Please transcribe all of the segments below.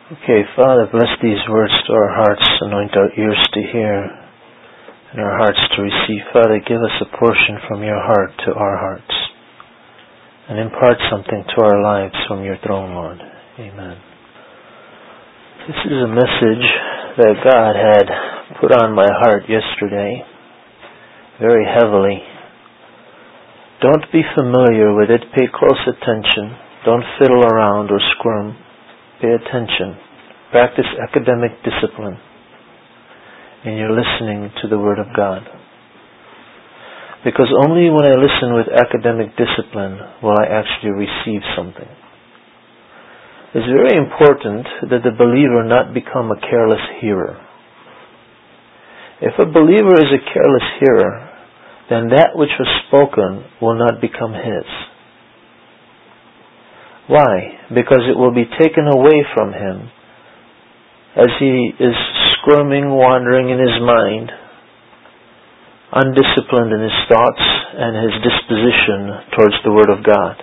Okay, Father, bless these words to our hearts, anoint our ears to hear, and our hearts to receive. Father, give us a portion from your heart to our hearts, and impart something to our lives from your throne, Lord. Amen. This is a message that God had put on my heart yesterday, very heavily. Don't be familiar with it. Pay close attention. Don't fiddle around or squirm. Pay attention. Practice academic discipline in your listening to the Word of God. Because only when I listen with academic discipline will I actually receive something. It's very important that the believer not become a careless hearer. If a believer is a careless hearer, then that which was spoken will not become his. Why? Because it will be taken away from him as he is squirming, wandering in his mind, undisciplined in his thoughts and his disposition towards the Word of God.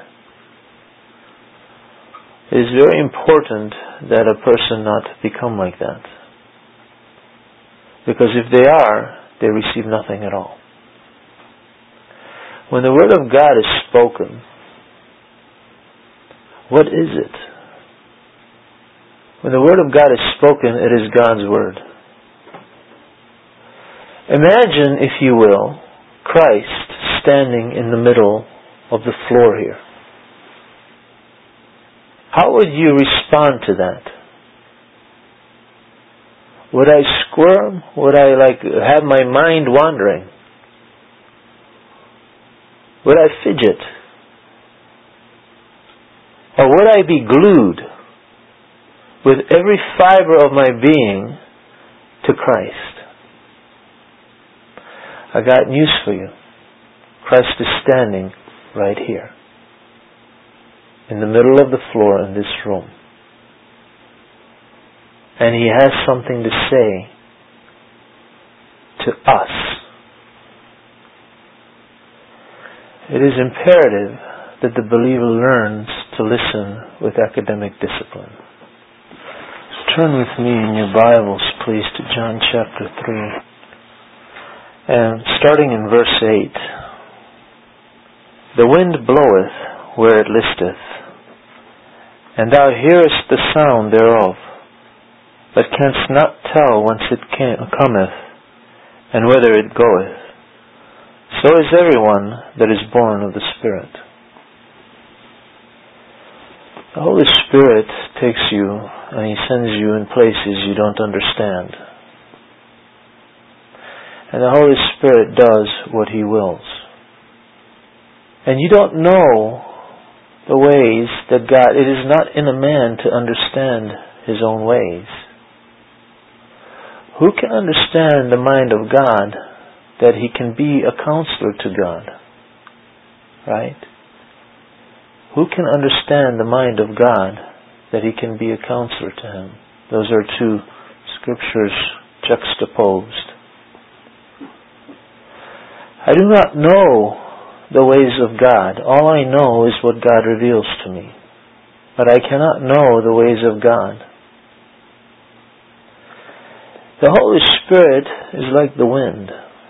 It is very important that a person not become like that. Because if they are, they receive nothing at all. When the Word of God is spoken, what is it? When the Word of God is spoken, it is God's Word. Imagine, if you will, Christ standing in the middle of the floor here. How would you respond to that? Would I squirm? Would I have my mind wandering? Would I fidget? Or would I be glued with every fiber of my being to Christ? I got news for you. Christ is standing right here, in the middle of the floor in this room. And He has something to say to us. It is imperative that the believer learns to listen with academic discipline. Turn with me in your Bibles, please, to John chapter 3. And starting in verse 8. The wind bloweth where it listeth, and thou hearest the sound thereof, but canst not tell whence it cometh, and whither it goeth. So is everyone that is born of the Spirit. The Holy Spirit takes you and He sends you in places you don't understand. And the Holy Spirit does what He wills. And you don't know the ways that God... It is not in a man to understand his own ways. Who can understand the mind of God that he can be a counselor to God? Right? Who can understand the mind of God that he can be a counselor to him? Those are two scriptures juxtaposed. I do not know the ways of God. All I know is what God reveals to me. But I cannot know the ways of God. The Holy Spirit is like the wind.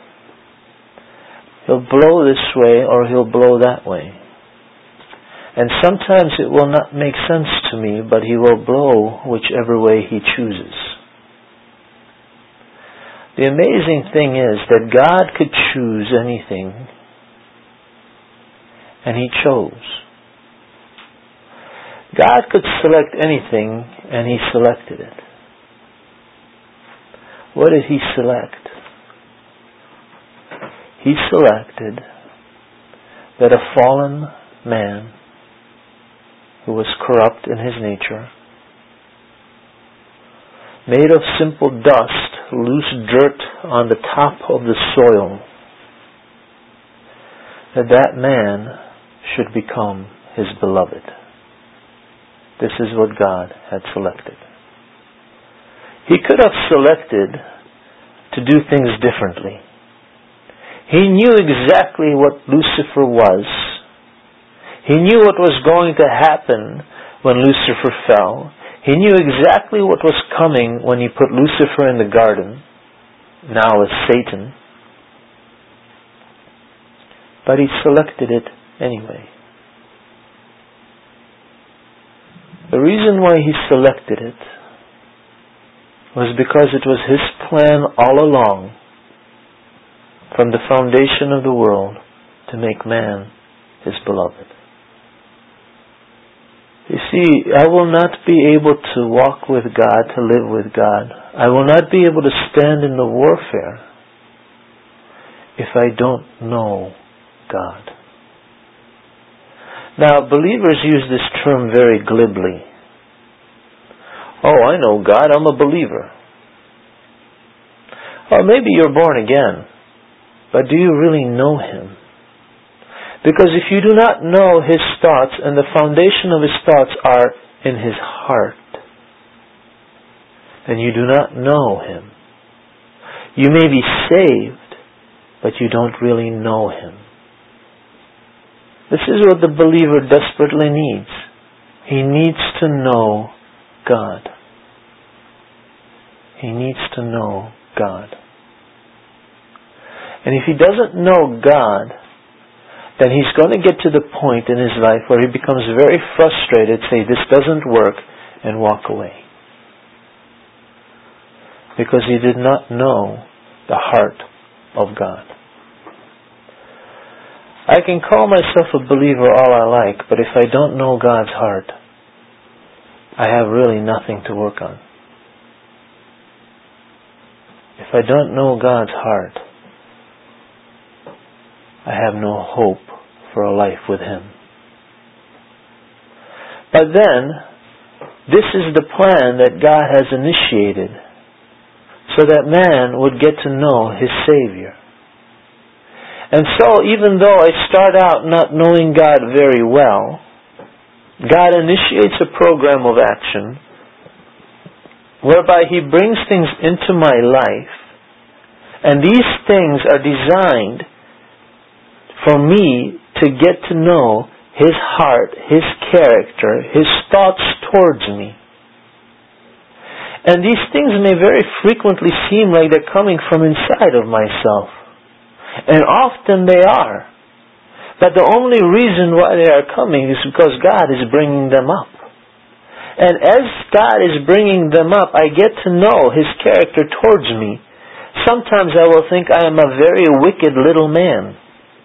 He'll blow this way or He'll blow that way. And sometimes it will not make sense to me, but He will blow whichever way He chooses. The amazing thing is that God could choose anything, and He chose. God could select anything, and He selected it. What did He select? He selected that a fallen man who was corrupt in his nature, made of simple dust, loose dirt on the top of the soil, that man should become His beloved. This is what God had selected. He could have selected to do things differently. He knew exactly what Lucifer was. He knew what was going to happen when Lucifer fell. He knew exactly what was coming when he put Lucifer in the garden, now as Satan, but he selected it anyway. The reason why he selected it was because it was his plan all along, from the foundation of the world, to make man his beloved. You see, I will not be able to walk with God, to live with God. I will not be able to stand in the warfare if I don't know God. Now, believers use this term very glibly. Oh, I know God, I'm a believer. Or maybe you're born again, but do you really know Him? Because if you do not know His thoughts, and the foundation of His thoughts are in His heart, then you do not know Him. You may be saved, but you don't really know Him. This is what the believer desperately needs. He needs to know God. He needs to know God. And if he doesn't know God, then he's going to get to the point in his life where he becomes very frustrated, say, this doesn't work, and walk away. Because he did not know the heart of God. I can call myself a believer all I like, but if I don't know God's heart, I have really nothing to work on. If I don't know God's heart, I have no hope for a life with Him. But then, this is the plan that God has initiated, so that man would get to know his Savior. And so, even though I start out not knowing God very well, God initiates a program of action whereby He brings things into my life, and these things are designed for me to get to know His heart, His character, His thoughts towards me. And these things may very frequently seem like they're coming from inside of myself. And often they are. But the only reason why they are coming is because God is bringing them up. And as God is bringing them up, I get to know His character towards me. Sometimes I will think I am a very wicked little man.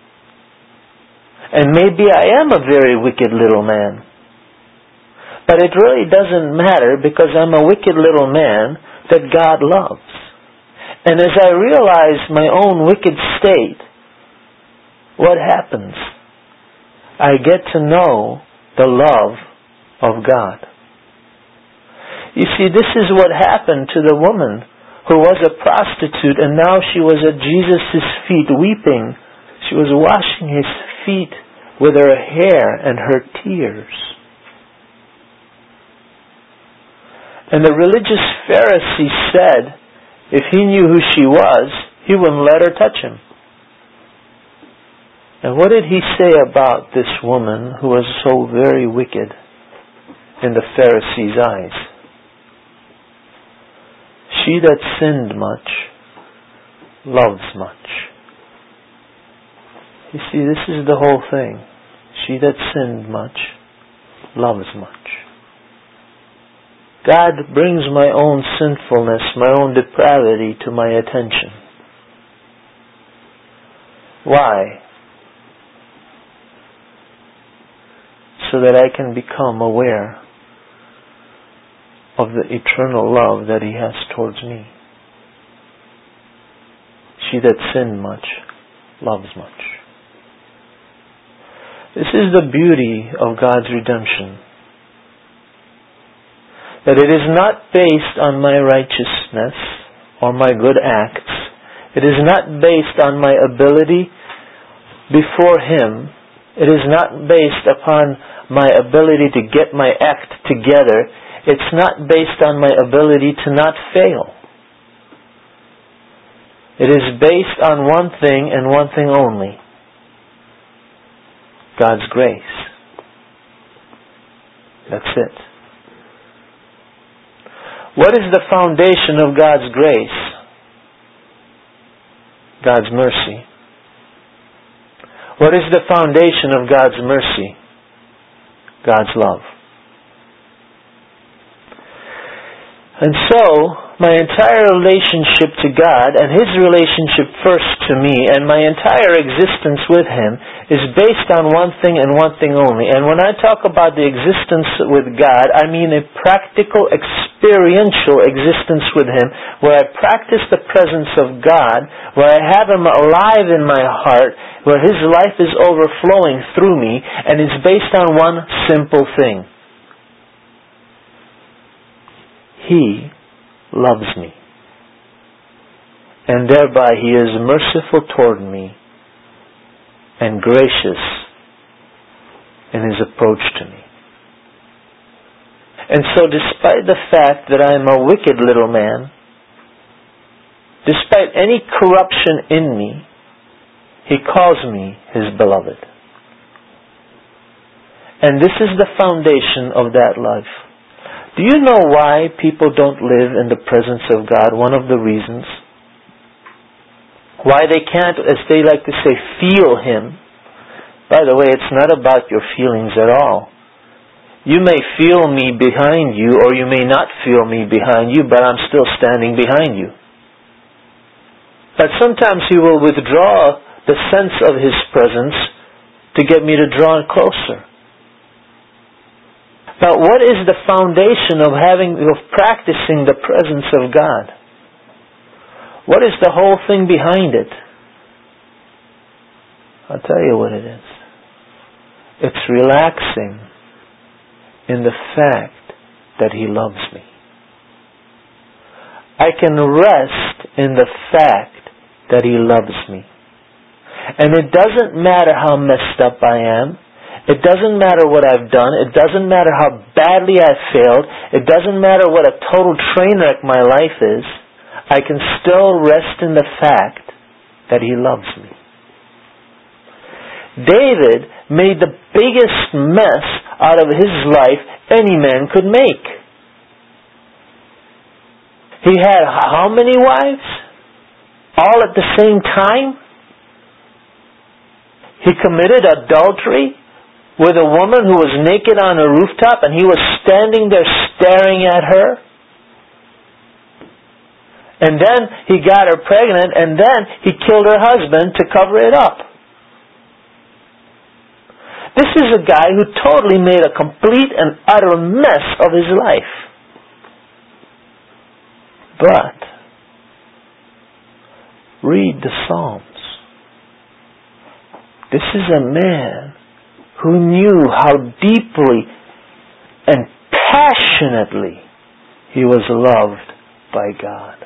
And maybe I am a very wicked little man. But it really doesn't matter, because I'm a wicked little man that God loves. And as I realize my own wicked state, what happens? I get to know the love of God. You see, this is what happened to the woman who was a prostitute, and now she was at Jesus' feet weeping. She was washing His feet with her hair and her tears. And the religious Pharisee said, if he knew who she was, he wouldn't let her touch him. And what did he say about this woman who was so very wicked in the Pharisee's eyes? She that sinned much loves much. You see, this is the whole thing. She that sinned much loves much. God brings my own sinfulness, my own depravity to my attention. Why? So that I can become aware of the eternal love that He has towards me. She that sinned much loves much. This is the beauty of God's redemption. That it is not based on my righteousness or my good acts. It is not based on my ability before Him. It is not based upon my ability to get my act together. It's not based on my ability to not fail. It is based on one thing and one thing only: God's grace. That's it. What is the foundation of God's grace? God's mercy. What is the foundation of God's mercy? God's love. And so, my entire relationship to God and His relationship first to me and my entire existence with Him is based on one thing and one thing only. And when I talk about the existence with God, I mean a practical, experiential existence with Him, where I practice the presence of God, where I have Him alive in my heart, where His life is overflowing through me, and it's based on one simple thing. He loves me. And thereby He is merciful toward me and gracious in His approach to me. And so despite the fact that I am a wicked little man, despite any corruption in me, He calls me His beloved. And this is the foundation of that life. Do you know why people don't live in the presence of God? One of the reasons. Why they can't, as they like to say, feel Him. By the way, it's not about your feelings at all. You may feel me behind you, or you may not feel me behind you, but I'm still standing behind you. But sometimes He will withdraw the sense of His presence to get me to draw closer. But what is the foundation of practicing the presence of God? What is the whole thing behind it? I'll tell you what it is. It's relaxing in the fact that He loves me. I can rest in the fact that He loves me. And it doesn't matter how messed up I am. It doesn't matter what I've done. It doesn't matter how badly I've failed. It doesn't matter what a total train wreck my life is. I can still rest in the fact that He loves me. David made the biggest mess out of his life any man could make. He had how many wives? All at the same time? He committed adultery with a woman who was naked on a rooftop, and he was standing there staring at her. And then he got her pregnant, and then he killed her husband to cover it up. This is a guy who totally made a complete and utter mess of his life. But read the Psalms. This is a man who knew how deeply and passionately he was loved by God.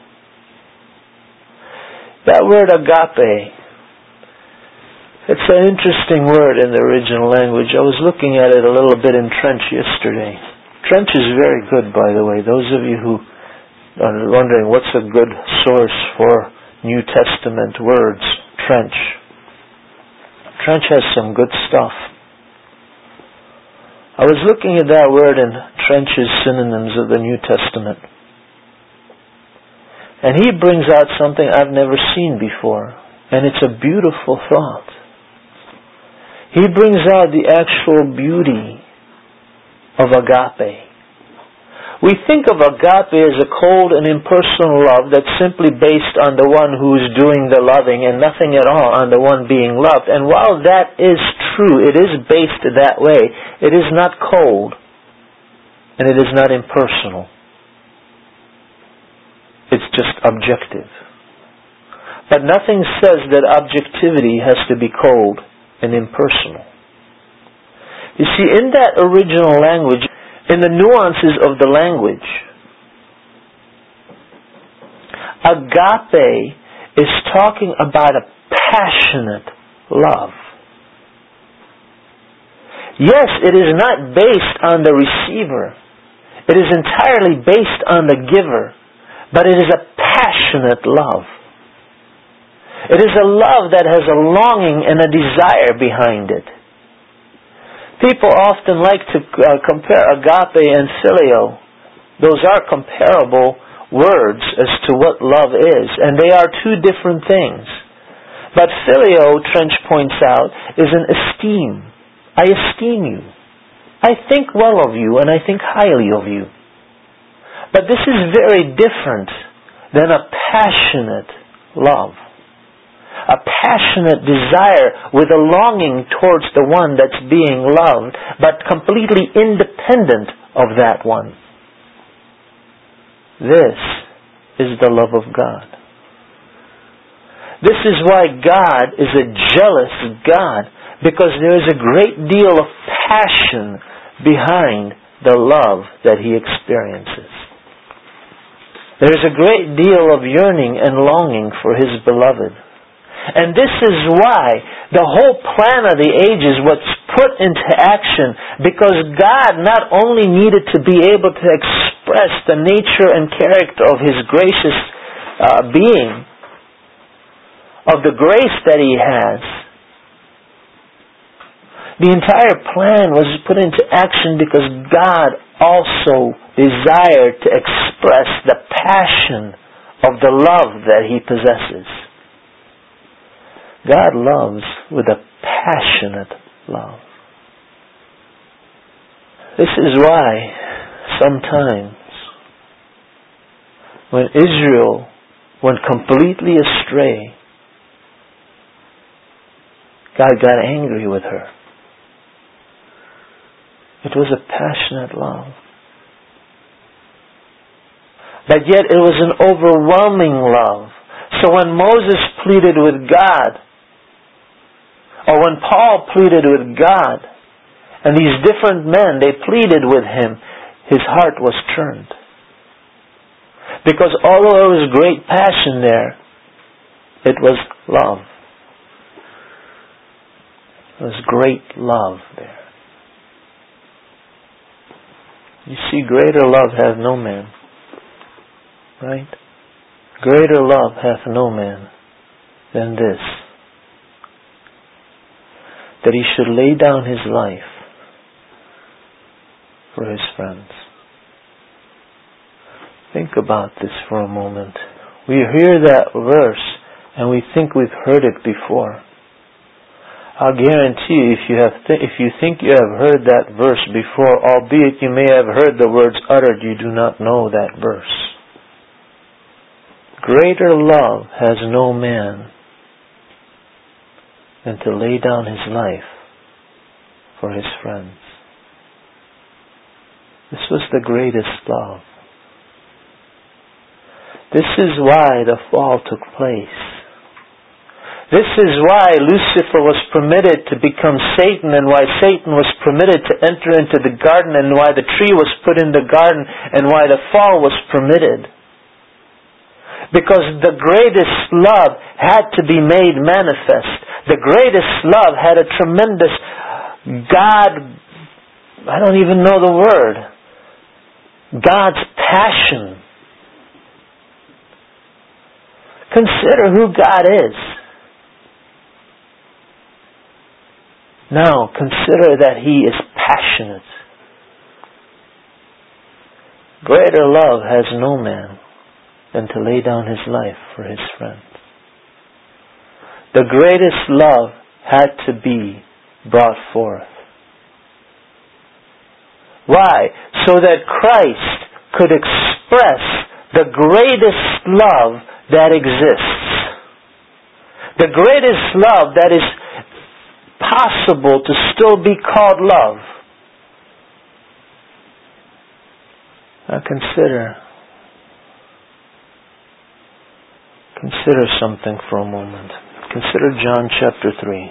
That word agape, it's an interesting word in the original language. I was looking at it a little bit in Trench yesterday. Trench is very good, by the way. Those of you who are wondering what's a good source for New Testament words, Trench. Trench has some good stuff. I was looking at that word in Trench's synonyms of the New Testament. And he brings out something I've never seen before. And it's a beautiful thought. He brings out the actual beauty of agape. We think of agape as a cold and impersonal love that's simply based on the one who's doing the loving and nothing at all on the one being loved. And while that is true, it is based that way, it is not cold and it is not impersonal. It's just objective. But nothing says that objectivity has to be cold and impersonal. You see, in that original language, in the nuances of the language, agape is talking about a passionate love. Yes, it is not based on the receiver. It is entirely based on the giver. But it is a passionate love. It is a love that has a longing and a desire behind it. People often like to compare agape and phileo. Those are comparable words as to what love is, and they are two different things. But phileo, Trench points out, is an esteem. I esteem you. I think well of you, and I think highly of you. But this is very different than a passionate love. A passionate desire with a longing towards the one that's being loved, but completely independent of that one. This is the love of God. This is why God is a jealous God, because there is a great deal of passion behind the love that He experiences. There is a great deal of yearning and longing for His beloved. And this is why the whole plan of the ages was put into action, because God not only needed to be able to express the nature and character of His gracious being, of the grace that He has. The entire plan was put into action because God also desired to express the passion of the love that He possesses. God loves with a passionate love. This is why sometimes when Israel went completely astray, God got angry with her. It was a passionate love. But yet it was an overwhelming love. So when Moses pleaded with God, or when Paul pleaded with God, and these different men, they pleaded with him, his heart was turned. Because although there was great passion there, it was love. There was great love there. You see, greater love hath no man. Right? Greater love hath no man than this, that he should lay down his life for his friends. Think about this for a moment. We hear that verse and we think we've heard it before. I'll guarantee you, if you think you have heard that verse before, albeit you may have heard the words uttered, you do not know that verse. Greater love has no man than to lay down his life for his friends. This was the greatest love. This is why the fall took place. This is why Lucifer was permitted to become Satan, and why Satan was permitted to enter into the garden, and why the tree was put in the garden, and why the fall was permitted. Because the greatest love had to be made manifest. The greatest love had a tremendous I don't even know the word. God's passion. Consider who God is. Now, consider that He is passionate. Greater love has no man than to lay down his life for his friends. The greatest love had to be brought forth. Why? So that Christ could express the greatest love that exists. The greatest love that is possible to still be called love. Now consider something for a moment. Consider John chapter 3.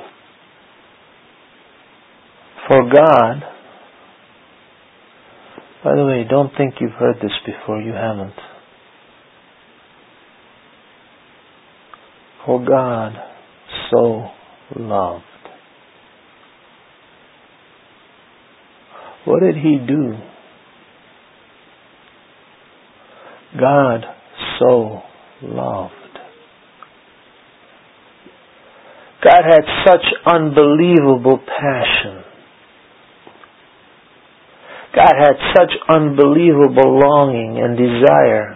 For God, by the way, don't think you've heard this before, you haven't. For God so loved. What did He do? God so loved. God had such unbelievable passion God had such unbelievable longing and desire.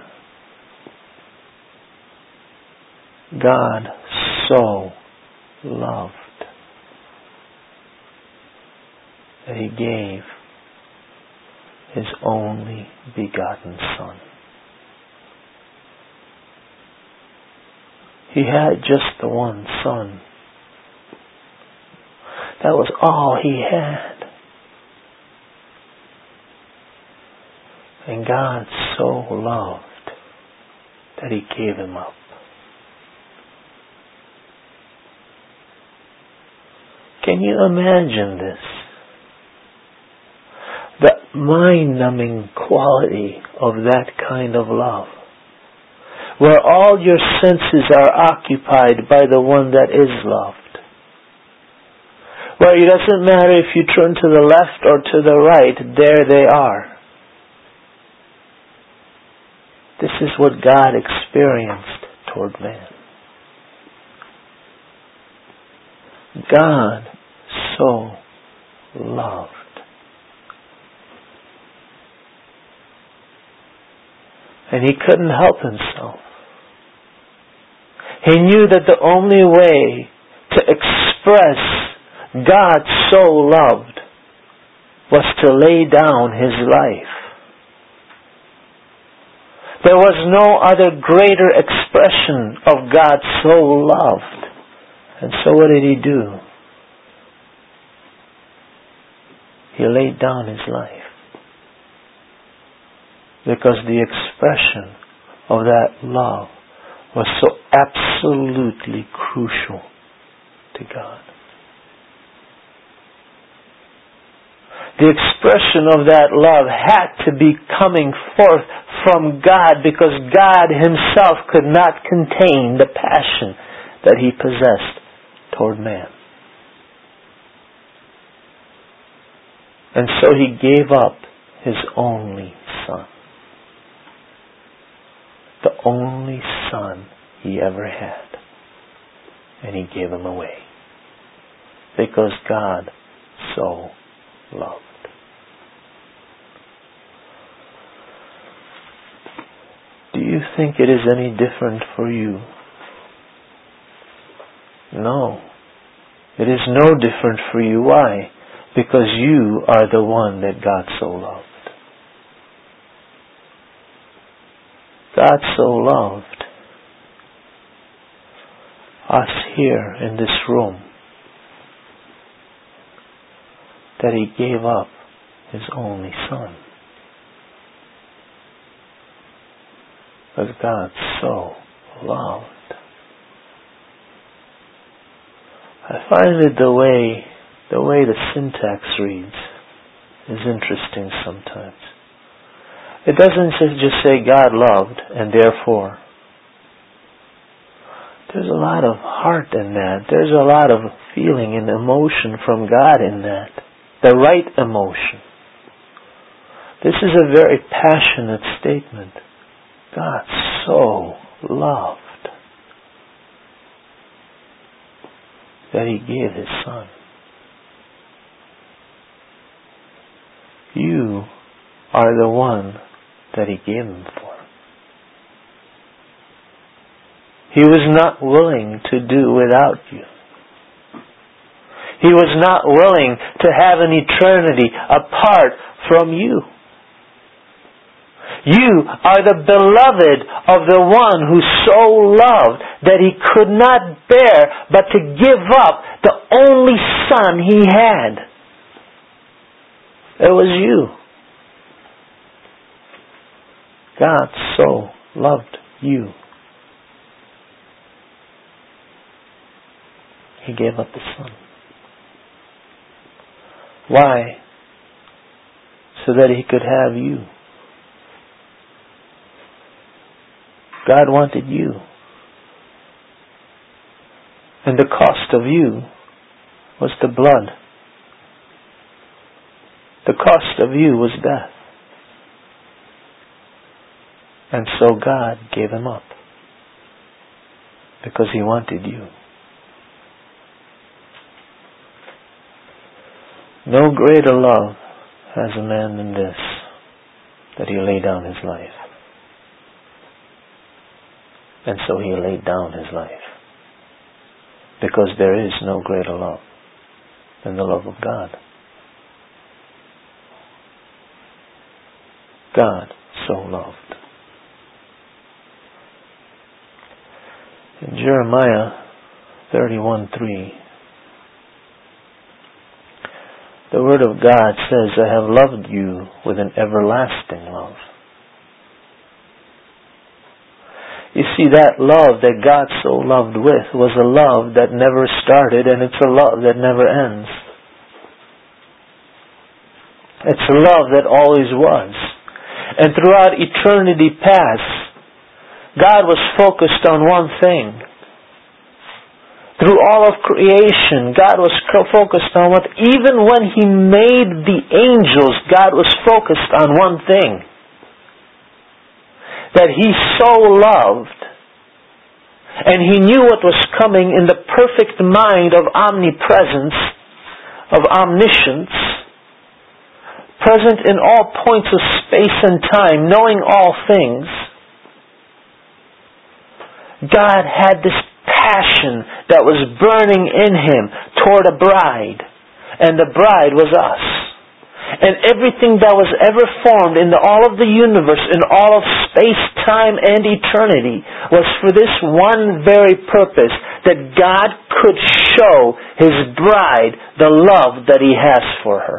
God so loved that He gave His only begotten Son. He had just the one Son. That was all He had. And God so loved that He gave Him up. Can you imagine this? The mind-numbing quality of that kind of love, where all your senses are occupied by the one that is loved, where it doesn't matter if you turn to the left or to the right, there they are. This is what God experienced toward man. God so loved. And He couldn't help Himself. He knew that the only way to express God so loved was to lay down His life. There was no other greater expression of God so loved. And so what did He do? He laid down His life. Because the expression of that love was so absolutely crucial to God. The expression of that love had to be coming forth from God, because God Himself could not contain the passion that He possessed toward man. And so He gave up His only Son. The only Son He ever had. And He gave Him away. Because God so loved. Do you think it is any different for you? No. It is no different for you. Why? Because you are the one that God so loved. God so loved us here in this room that He gave up His only Son. Because God so loved. I find that the way the syntax reads is interesting sometimes. It doesn't just say God loved and therefore. There's a lot of heart in that. There's a lot of feeling and emotion from God in that. The right emotion. This is a very passionate statement. God so loved that He gave His Son. You are the one that He gave Him for. He was not willing to do without you. He was not willing to have an eternity apart from you. You are the beloved of the one who so loved that He could not bear but to give up the only Son He had. It was you. God so loved you. He gave up His Son. Why? So that He could have you. God wanted you. And the cost of you was the blood. The cost of you was death. And so God gave Him up. Because He wanted you. No greater love as a man than this, that He lay down His life. And so He laid down His life. Because there is no greater love than the love of God. God so loved. In Jeremiah 31:3, the Word of God says, I have loved you with an everlasting love. You see, that love that God so loved with was a love that never started, and it's a love that never ends. It's a love that always was. And throughout eternity past, God was focused on one thing. Through all of creation, God was focused on what, even when He made the angels, God was focused on one thing. That He so loved, and He knew what was coming in the perfect mind of omnipresence, of omniscience, present in all points of space and time, knowing all things. God had this passion that was burning in Him toward a bride, and the bride was us. And everything that was ever formed in all of the universe, in all of space, time, and eternity, was for this one very purpose, that God could show His bride the love that He has for her.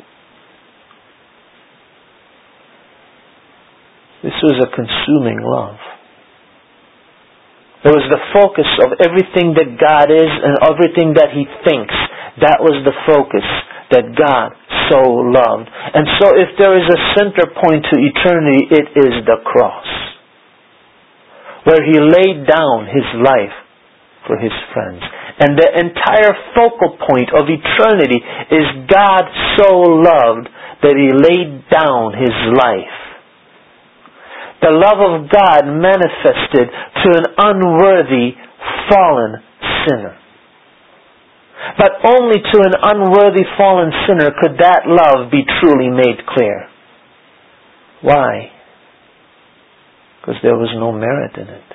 This was a consuming love. It was the focus of everything that God is and everything that He thinks. That was the focus that God so loved. And so if there is a center point to eternity, it is the cross, where He laid down His life for His friends. And the entire focal point of eternity is God so loved that He laid down His life. The love of God manifested to an unworthy, fallen sinner. But only to an unworthy, fallen sinner could that love be truly made clear. Why? Because there was no merit in it.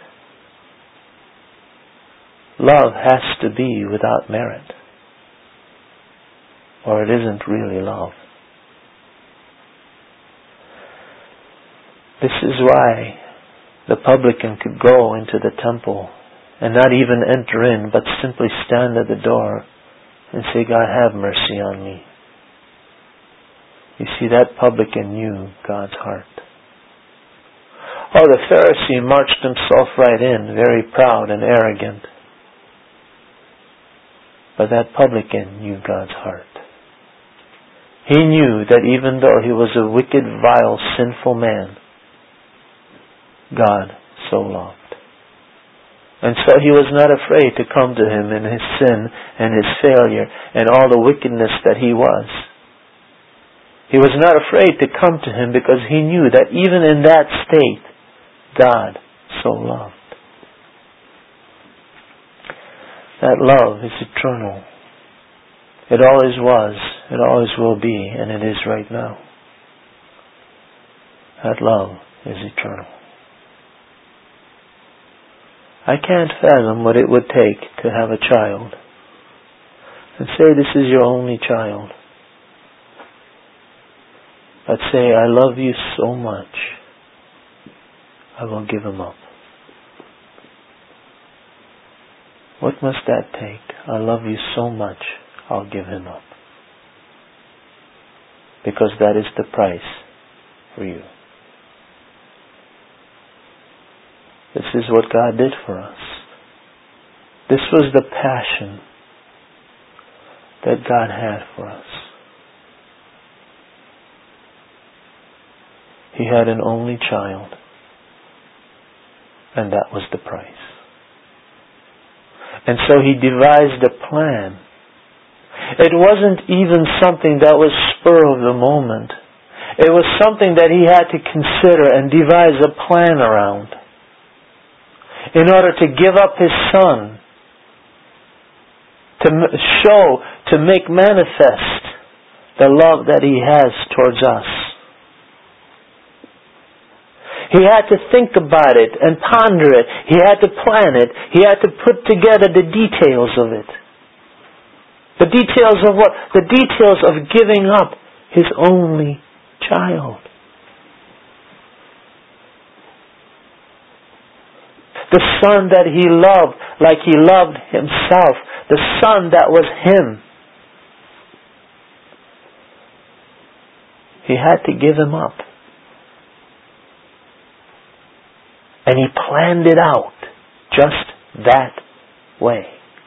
Love has to be without merit, or it isn't really love. This is why the publican could go into the temple and not even enter in, but simply stand at the door and say, God, have mercy on me. You see, that publican knew God's heart. Oh, the Pharisee marched himself right in, very proud and arrogant. But that publican knew God's heart. He knew that even though he was a wicked, vile, sinful man, God so loved. And so he was not afraid to come to Him in his sin and his failure and all the wickedness that he was. He was not afraid to come to Him because he knew that even in that state, God so loved. That love is eternal. It always was, it always will be, and it is right now. That love is eternal. I can't fathom what it would take to have a child and say this is your only child. But say, I love you so much, I will give him up. What must that take? I love you so much, I'll give him up. Because that is the price for you. This is what God did for us. This was the passion that God had for us. He had an only child, and that was the price. And so He devised a plan. It wasn't even something that was spur of the moment. It was something that He had to consider and devise a plan around, in order to give up His Son, to show, to make manifest the love that He has towards us. He had to think about it and ponder it. He had to plan it. He had to put together the details of it. The details of what? The details of giving up His only child. The Son that He loved like He loved Himself. The Son that was Him. He had to give Him up. And He planned it out just that way.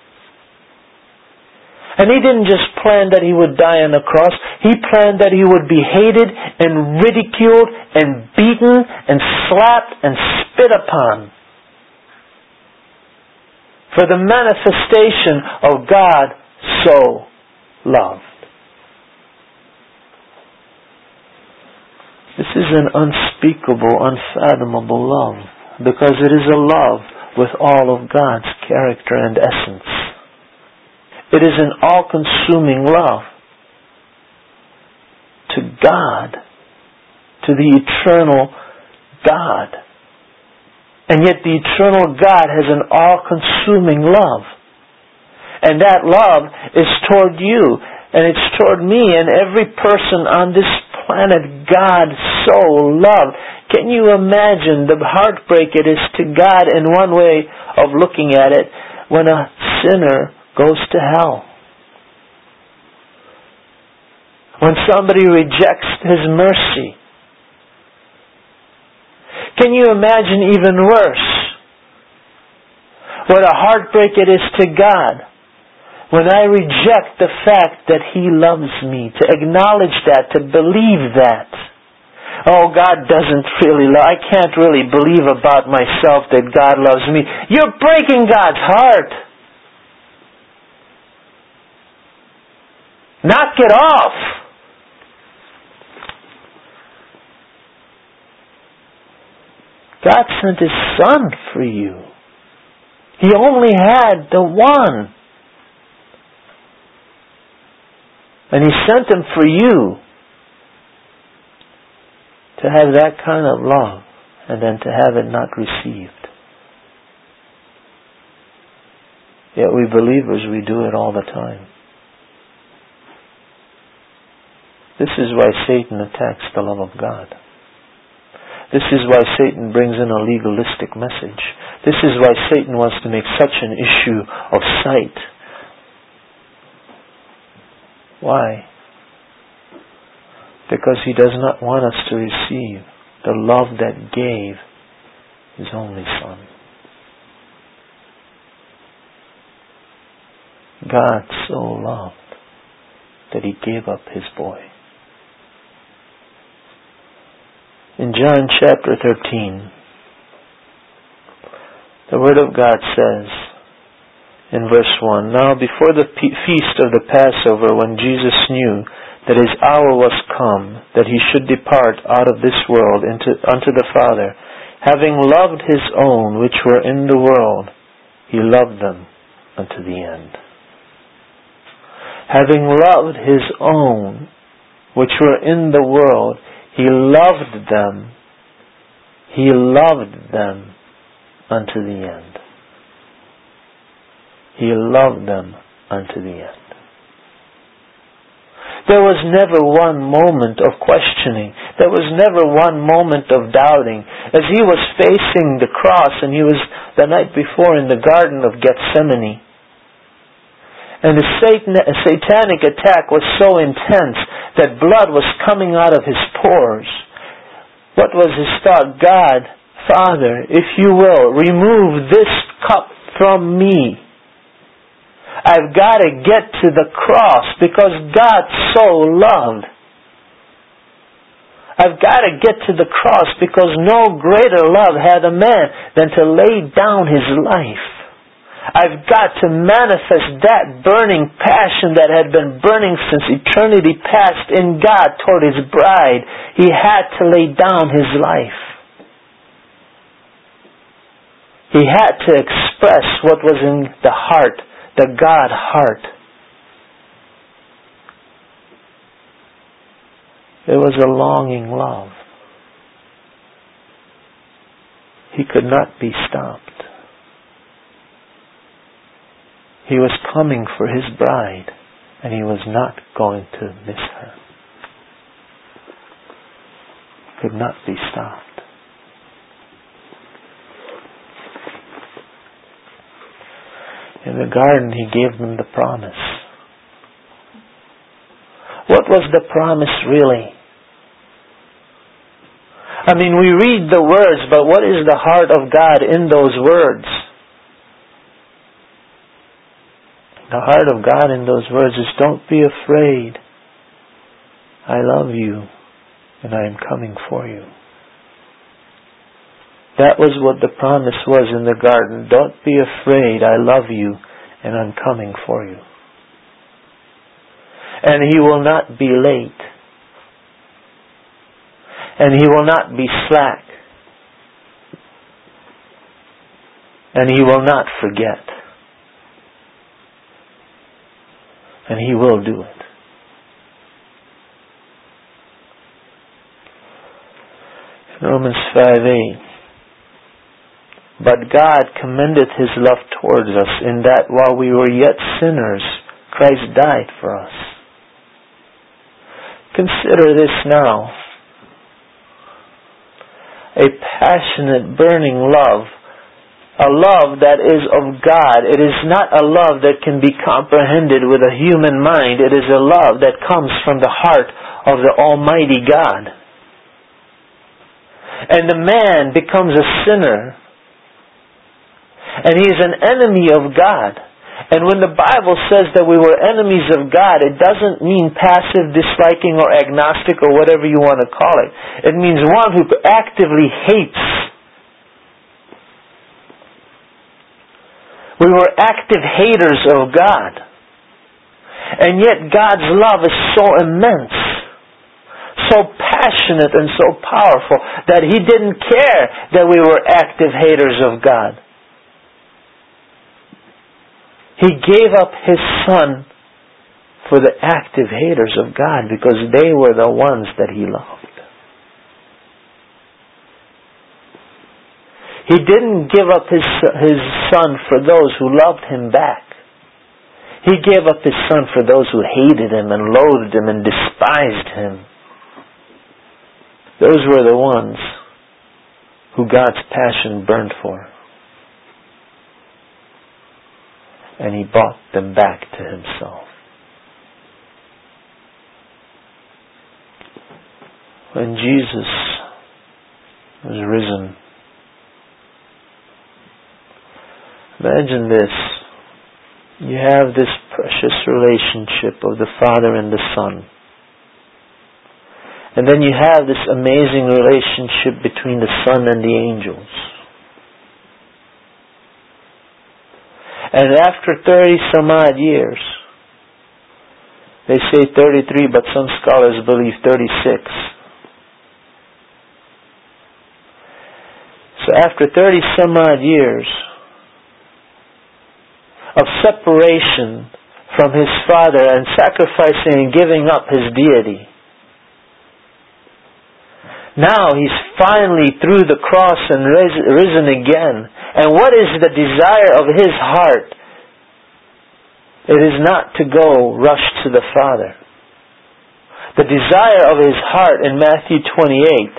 And He didn't just plan that He would die on the cross. He planned that He would be hated and ridiculed and beaten and slapped and spit upon for the manifestation of God so loved. This is an unspeakable, unfathomable love, because it is a love with all of God's character and essence. It is an all-consuming love to God, to the eternal God. And yet the eternal God has an all-consuming love. And that love is toward you, and it's toward me and every person on this planet God so loved. Can you imagine the heartbreak it is to God in one way of looking at it when a sinner goes to hell? When somebody rejects His mercy. Can you imagine even worse? What a heartbreak it is to God when I reject the fact that He loves me, to acknowledge that, to believe that. Oh, God doesn't really love. I can't really believe about myself that God loves me. You're breaking God's heart. Knock it off. God sent His Son for you. He only had the one. And He sent Him for you to have that kind of love and then to have it not received. Yet we believers, we do it all the time. This is why Satan attacks the love of God. This is why Satan brings in a legalistic message. This is why Satan wants to make such an issue of sight. Why? Because he does not want us to receive the love that gave His only Son. God so loved that He gave up His boy. In John chapter 13, the Word of God says in verse 1, "Now before the feast of the Passover, when Jesus knew that His hour was come, that He should depart out of this world unto the Father, having loved His own which were in the world, He loved them unto the end." Having loved His own which were in the world, He loved them. He loved them unto the end. He loved them unto the end. There was never one moment of questioning. There was never one moment of doubting. As He was facing the cross, and He was the night before in the Garden of Gethsemane, and the satanic attack was so intense that blood was coming out of His pores. What was His thought? God, Father, if You will, remove this cup from me. I've got to get to the cross because God so loved. I've got to get to the cross because no greater love had a man than to lay down his life. I've got to manifest that burning passion that had been burning since eternity past in God toward His bride. He had to lay down His life. He had to express what was in the heart, the God heart. It was a longing love. He could not be stopped. He was coming for His bride, and He was not going to miss her. Could not be stopped. In the garden, He gave them the promise. What was the promise really? I mean, we read the words, but what is the heart of God in those words? The heart of God in those words is, don't be afraid. I love you, and I am coming for you. That was what the promise was in the garden. Don't be afraid, I love you, and I'm coming for you. And He will not be late. And He will not be slack. And He will not forget. And He will do it. Romans 5:8. But God commendeth His love towards us, in that while we were yet sinners, Christ died for us. Consider this now. A passionate, burning love. A love that is of God. It is not a love that can be comprehended with a human mind. It is a love that comes from the heart of the Almighty God. And the man becomes a sinner. And he is an enemy of God. And when the Bible says that we were enemies of God, it doesn't mean passive disliking or agnostic or whatever you want to call it. It means one who actively hates. We were active haters of God. And yet God's love is so immense, so passionate and so powerful that He didn't care that we were active haters of God. He gave up His Son for the active haters of God because they were the ones that He loved. He didn't give up His Son for those who loved Him back. He gave up His Son for those who hated Him and loathed Him and despised Him. Those were the ones who God's passion burned for. And He brought them back to Himself. When Jesus was risen, imagine this. You have this precious relationship of the Father and the Son. And then you have this amazing relationship between the Son and the angels. And after 30 some odd years, they say 33, but some scholars believe 36. So after 30 some odd years of separation from His Father and sacrificing and giving up His deity, now He's finally through the cross and risen again. And what is the desire of His heart? It is not to go rush to the Father. The desire of His heart in Matthew 28,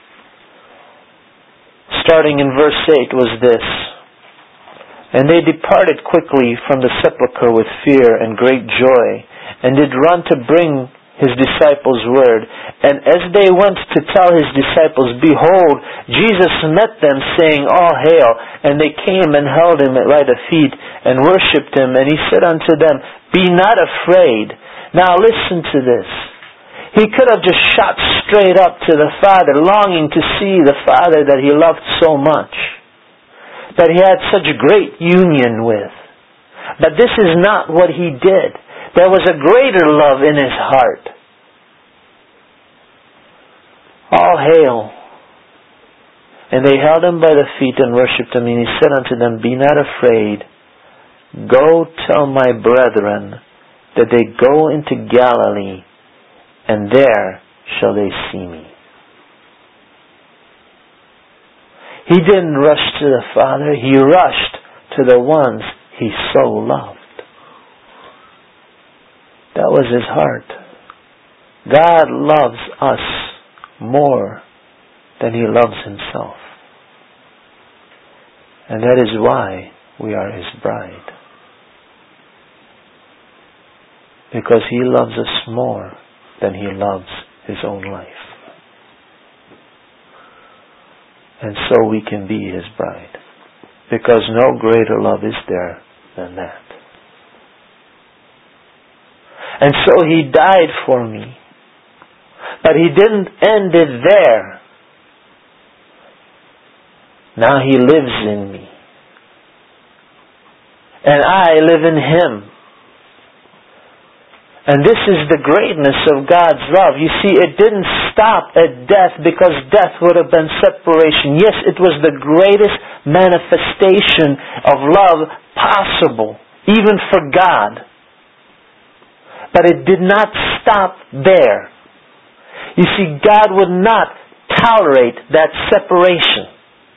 starting in verse 8, was this. And they departed quickly from the sepulchre with fear and great joy, and did run to bring His disciples word. And as they went to tell His disciples, behold, Jesus met them, saying, All hail. And they came and held Him right at feet and worshipped Him. And He said unto them, Be not afraid. Now listen to this. He could have just shot straight up to the Father, longing to see the Father that He loved so much, that He had such great union with. But this is not what He did. There was a greater love in His heart. All hail. And they held Him by the feet and worshipped Him. And He said unto them, Be not afraid. Go tell my brethren that they go into Galilee, and there shall they see me. He didn't rush to the Father. He rushed to the ones He so loved. That was His heart. God loves us more than He loves Himself. And that is why we are His bride. Because He loves us more than He loves His own life. And so we can be His bride. Because no greater love is there than that. And so He died for me. But He didn't end it there. Now He lives in me. And I live in Him. And this is the greatness of God's love. You see, it didn't stop at death, because death would have been separation. Yes, it was the greatest manifestation of love possible, even for God. But it did not stop there. You see, God would not tolerate that separation.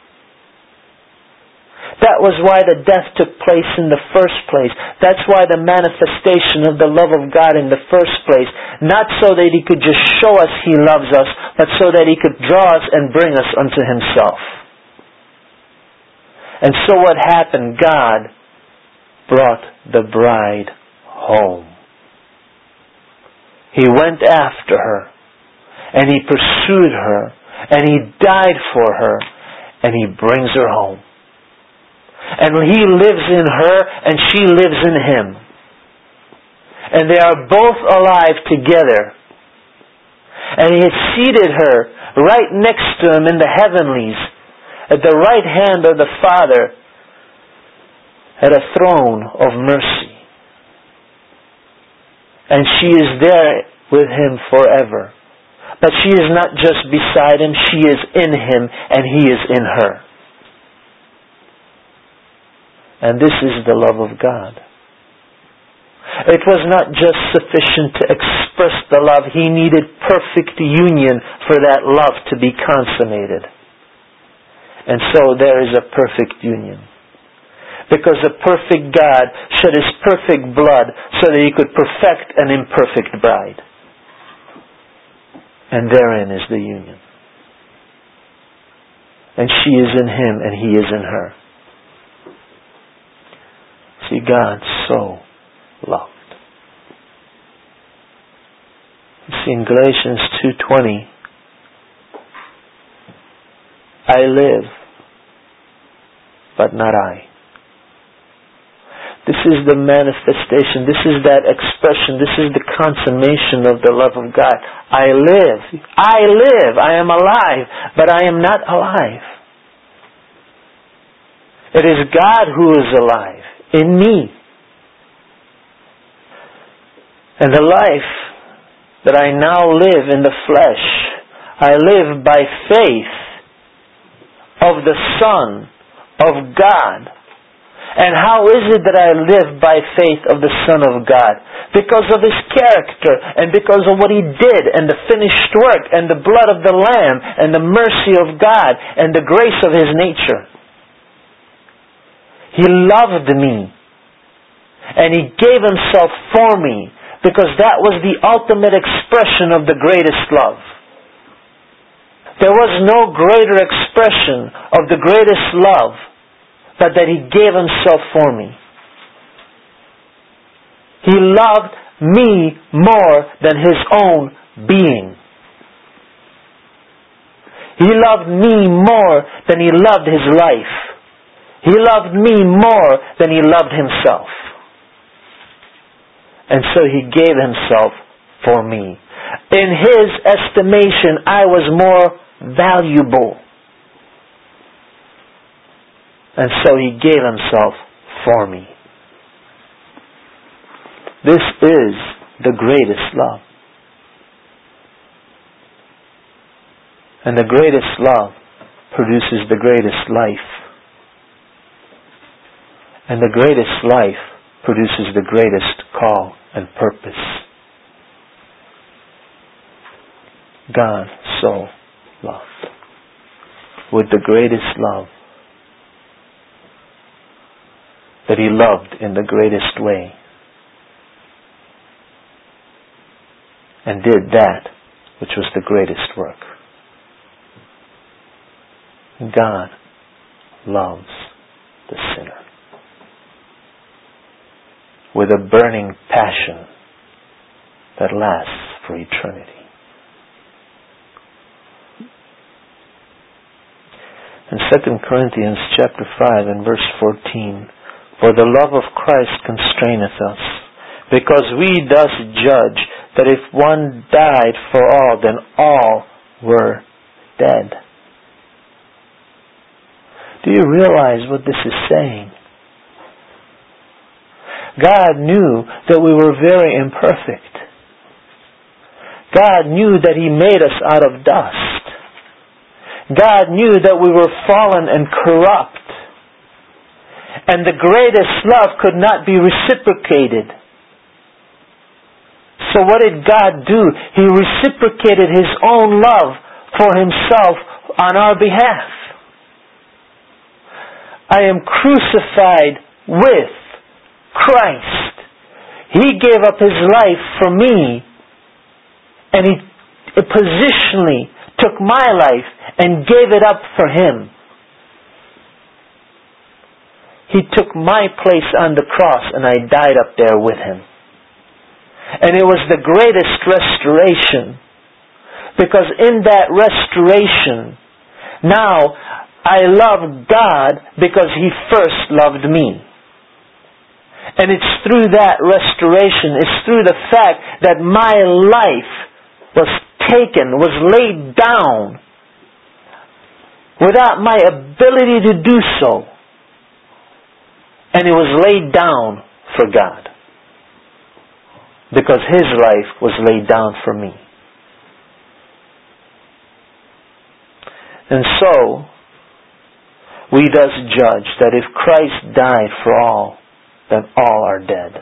That was why the death took place in the first place. That's why the manifestation of the love of God in the first place. Not so that He could just show us He loves us, but so that He could draw us and bring us unto Himself. And so what happened? God brought the bride home. He went after her, and He pursued her, and He died for her, and He brings her home. And He lives in her, and she lives in Him. And they are both alive together. And He has seated her right next to Him in the heavenlies, at the right hand of the Father, at a throne of mercy. And she is there with Him forever. But she is not just beside Him, she is in Him, and He is in her. And this is the love of God. It was not just sufficient to express the love. He needed perfect union for that love to be consummated. And so there is a perfect union. Because a perfect God shed His perfect blood so that He could perfect an imperfect bride. And therein is the union. And she is in Him and He is in her. See, God so loved. You see, in Galatians 2:20, I live, but not I. This is the manifestation. This is that expression. This is the consummation of the love of God. I live. I am alive, but I am not alive. It is God who is alive in me. And the life that I now live in the flesh, I live by faith of the Son of God. And how is it that I live by faith of the Son of God? Because of His character, and because of what He did, and the finished work, and the blood of the Lamb, and the mercy of God, and the grace of His nature. He loved me. And He gave Himself for me, because that was the ultimate expression of the greatest love. There was no greater expression of the greatest love but that He gave Himself for me. He loved me more than His own being. He loved me more than He loved His life. He loved me more than He loved Himself. And so He gave Himself for me. In His estimation, I was more valuable. And so He gave Himself for me. This is the greatest love. And the greatest love produces the greatest life. And the greatest life produces the greatest call and purpose. God so loved with the greatest love, that He loved in the greatest way, and did that which was the greatest work. God loves the sinner with a burning passion that lasts for eternity. In 2 Corinthians chapter 5 and verse 14, "For the love of Christ constraineth us, because we thus judge that if one died for all, then all were dead." Do you realize what this is saying? God knew that we were very imperfect. God knew that He made us out of dust. God knew that we were fallen and corrupt. And the greatest love could not be reciprocated. So what did God do? He reciprocated His own love for Himself on our behalf. I am crucified with Christ. He gave up His life for me, and He positionally took my life and gave it up for Him. He took my place on the cross, and I died up there with Him. And it was the greatest restoration, because in that restoration, now I love God because He first loved me. And it's through that restoration, it's through the fact that my life was taken, was laid down, without my ability to do so. And it was laid down for God, because His life was laid down for me. And so, we thus judge that if Christ died for all, then all are dead.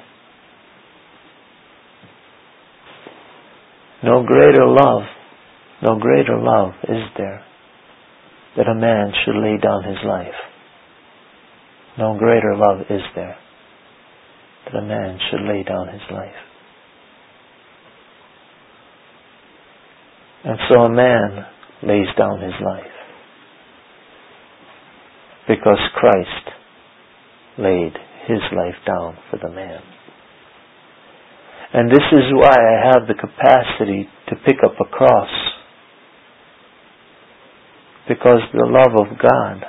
No greater love is there, that a man should lay down his life. No greater love is there, that a man should lay down his life. And so a man lays down his life, because Christ laid His life down for the man. And this is why I have the capacity to pick up a cross, because the love of God.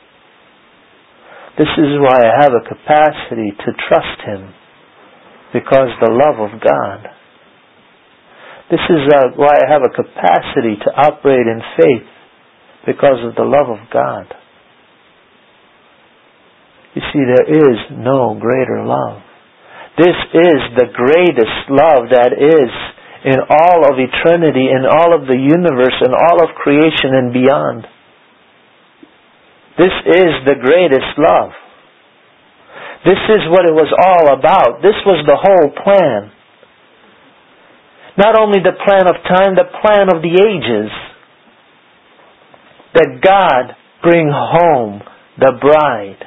This is why I have a capacity to trust Him, because the love of God. This is why I have a capacity to operate in faith, because of the love of God. You see, there is no greater love. This is the greatest love that is in all of eternity, in all of the universe, in all of creation and beyond. This is the greatest love. This is what it was all about. This was the whole plan. Not only the plan of time, the plan of the ages. That God bring home the bride,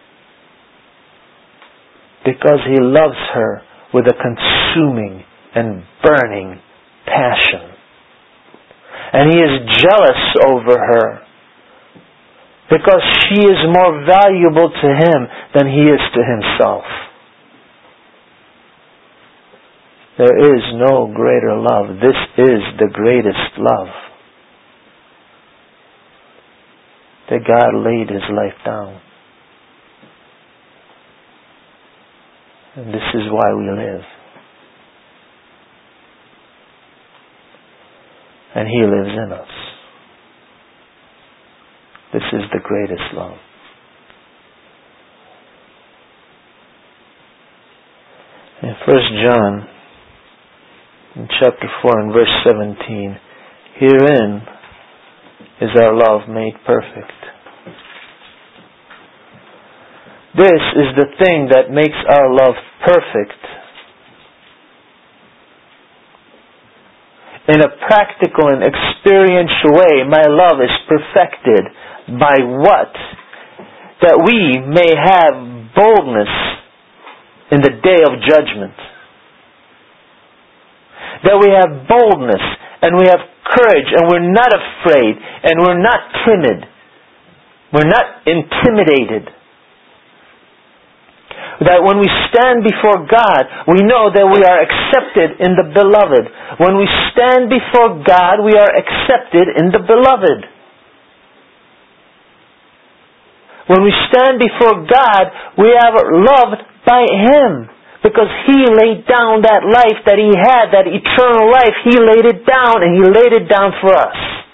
because He loves her with a consuming and burning passion. And He is jealous over her, because she is more valuable to Him than He is to Himself. There is no greater love. This is the greatest love. That God laid His life down. And this is why we live. And He lives in us. This is the greatest love. In 1 John, in chapter 4 and verse 17, herein is our love made perfect. This is the thing that makes our love perfect. in a practical and experiential way, my love is perfected by what? That we may have boldness in the day of judgment. That we have boldness and we have courage and we're not afraid and we're not timid. We're not intimidated. That when we stand before God, we know that we are accepted in the Beloved. When we stand before God, we are accepted in the Beloved. When we stand before God, we are loved by Him. Because He laid down that life that He had, that eternal life. He laid it down and He laid it down for us.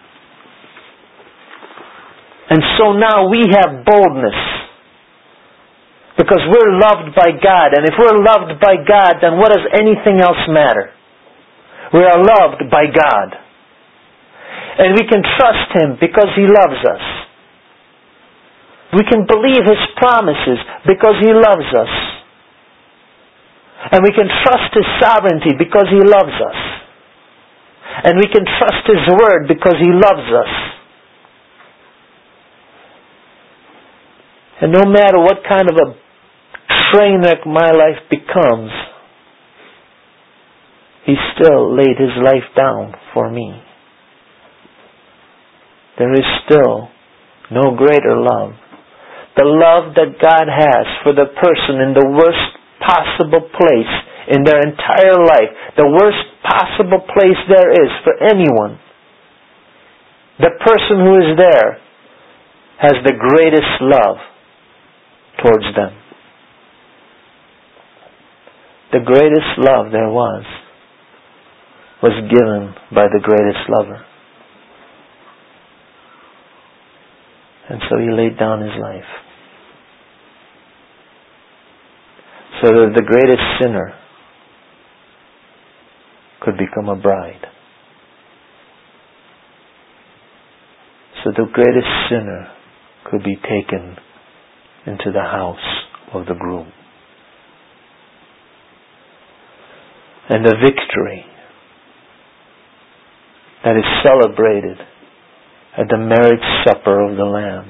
And so now we have boldness. Because we're loved by God. And if we're loved by God, then what does anything else matter? We are loved by God. And we can trust Him because He loves us. We can believe His promises because He loves us. And we can trust His sovereignty because He loves us. And we can trust His word because He loves us. And no matter what kind of a train wreck my life becomes, He still laid His life down for me. There is still no greater love. The love that God has for the person in the worst possible place in their entire life, the worst possible place there is for anyone. The person who is there has the greatest love towards them. The greatest love there was given by the greatest lover. And so He laid down His life. So that the greatest sinner could become a bride. So the greatest sinner could be taken into the house of the groom. And the victory that is celebrated at the marriage supper of the Lamb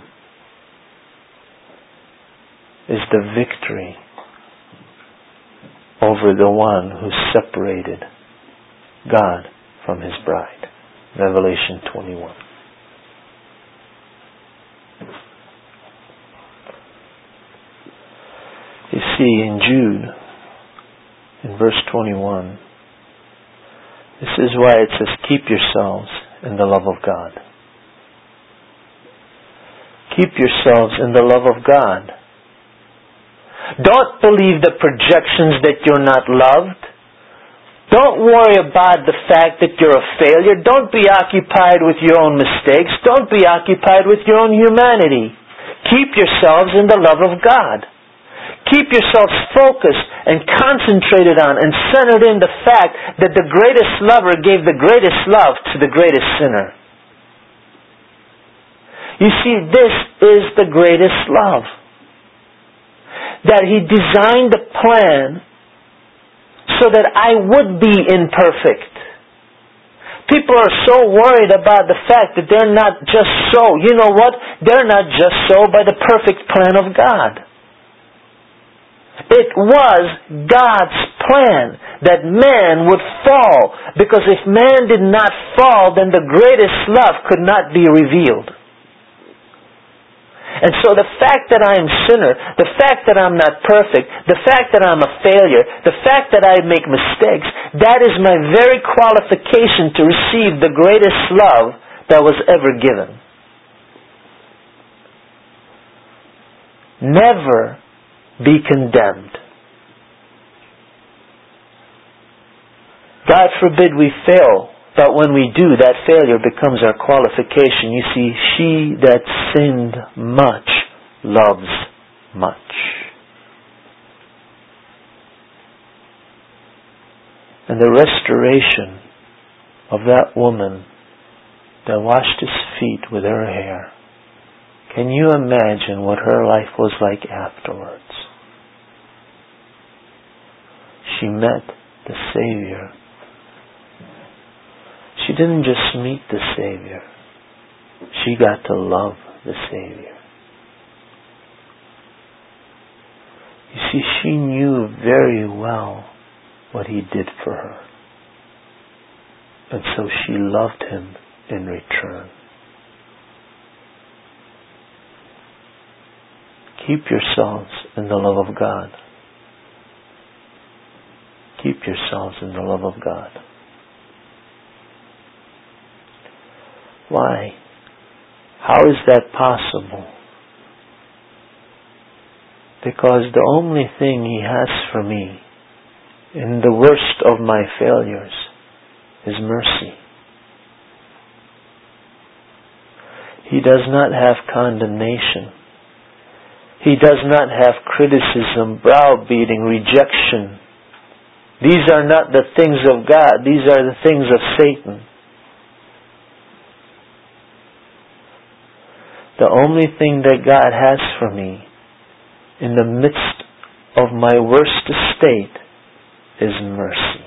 is the victory over the one who separated God from His bride. Revelation 21. You see, in Jude, in verse 21, this is why it says, keep yourselves in the love of God. Keep yourselves in the love of God. Don't believe the projections that you're not loved. Don't worry about the fact that you're a failure. Don't be occupied with your own mistakes. Don't be occupied with your own humanity. Keep yourselves in the love of God. Keep yourselves focused and concentrated on and centered in the fact that the greatest lover gave the greatest love to the greatest sinner. You see, this is the greatest love. That He designed a plan so that I would be imperfect. People are so worried about the fact that they're not just so. You know what? They're not just so by the perfect plan of God. It was God's plan that man would fall. Because if man did not fall, then the greatest love could not be revealed. And so the fact that I am a sinner, the fact that I'm not perfect, the fact that I'm a failure, the fact that I make mistakes, that is my very qualification to receive the greatest love that was ever given. Never be condemned. God forbid we fail. But when we do, that failure becomes our qualification. You see, she that sinned much loves much. And the restoration of that woman that washed His feet with her hair, can you imagine what her life was like afterwards? She met the Savior. She didn't just meet the Savior. She got to love the Savior. You see, she knew very well what He did for her. And so she loved Him in return. Keep yourselves in the love of God. Keep yourselves in the love of God. Why? How is that possible? Because the only thing He has for me in the worst of my failures is mercy. He does not have condemnation. He does not have criticism, browbeating, rejection. These are not the things of God. These are the things of Satan. The only thing that God has for me in the midst of my worst estate is mercy.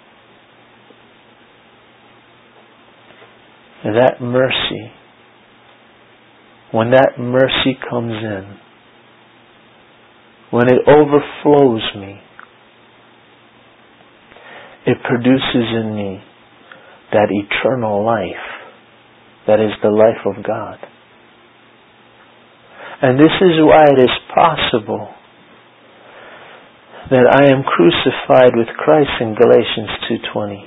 And that mercy, when that mercy comes in, when it overflows me, it produces in me that eternal life that is the life of God. And this is why it is possible that I am crucified with Christ in Galatians 2:20.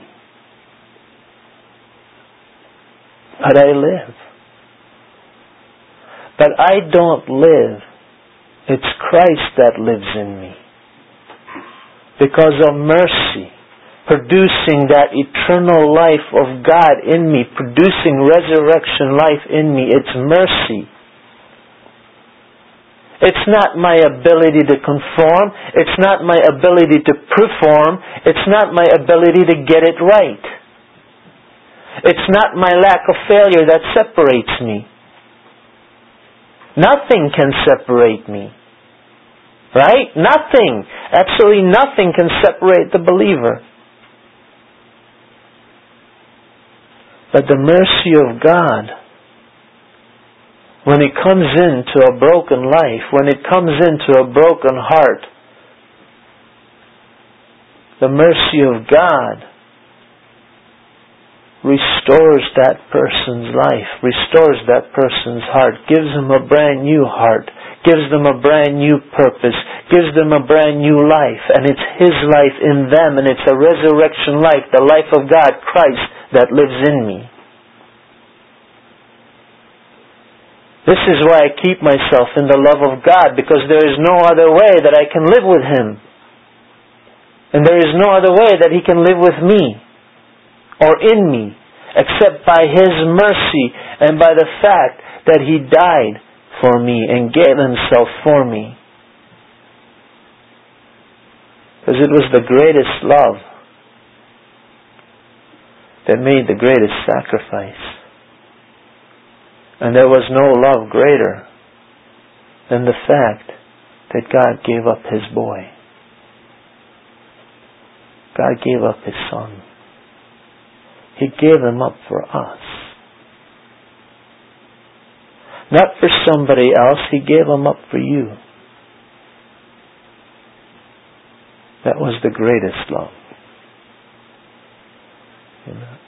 But I live. But I don't live. It's Christ that lives in me. Because of mercy, producing that eternal life of God in me, producing resurrection life in me, it's mercy. It's not my ability to conform. It's not my ability to perform. It's not my ability to get it right. It's not my lack of failure that separates me. Nothing can separate me. Right? Nothing. Absolutely nothing can separate the believer. But the mercy of God, when it comes into a broken life, when it comes into a broken heart, the mercy of God restores that person's life, restores that person's heart, gives them a brand new heart, gives them a brand new purpose, gives them a brand new life, and it's His life in them, and it's a resurrection life, the life of God, Christ, that lives in me. This is why I keep myself in the love of God, because there is no other way that I can live with Him. And there is no other way that He can live with me or in me except by His mercy and by the fact that He died for me and gave Himself for me. Because it was the greatest love that made the greatest sacrifice. And there was no love greater than the fact that God gave up His boy. God gave up His Son. He gave Him up for us. Not for somebody else. He gave Him up for you. That was the greatest love. Amen.